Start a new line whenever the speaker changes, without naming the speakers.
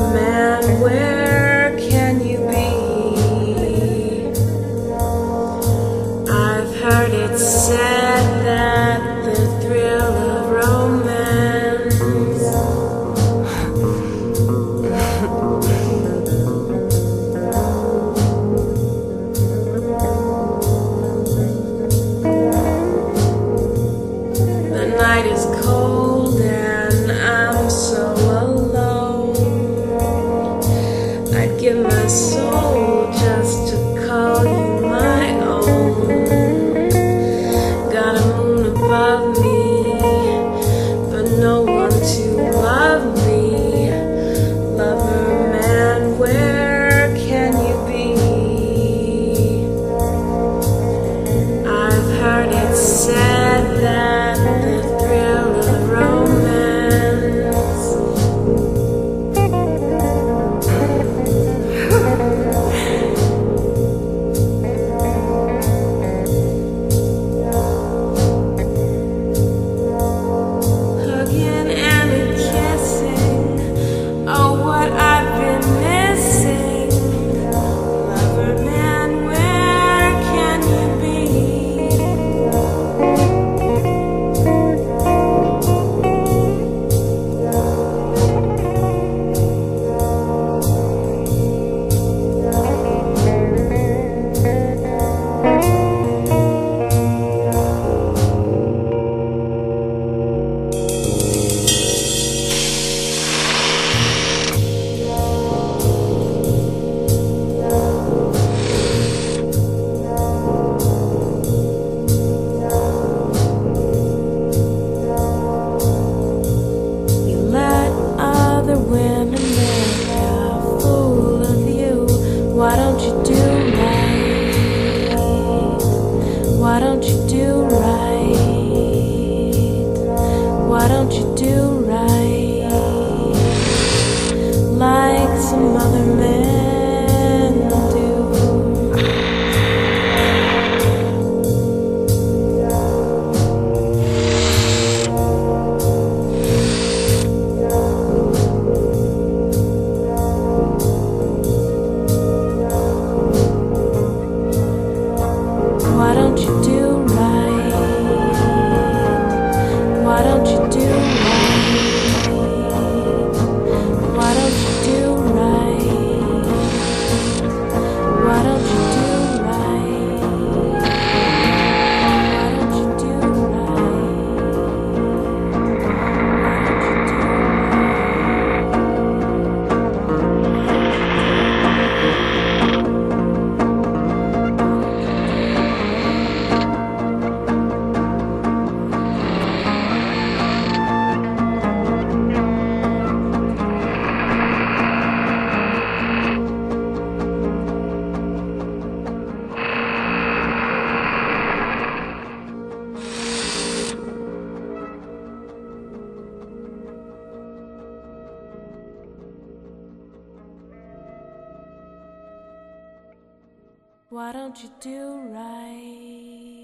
man, where can you be? I've heard it said that the thrill of romance the night is cold and I'm so alone. I'd give my soul just to call you my own. Got a moon above me, but no one to love me. Lover man, where can you be? I've heard it said that the thrill of romance hugging and kissing, oh what I've been missing. Lover man, where can you be? You let other women make a fool of you. Why don't you do right? Why don't you do right? Why don't you do right? Like some other men do. Why don't you do right? Why don't you do right? Why don't you do right? Why don't you do right? Why don't you do right? Why don't you do right?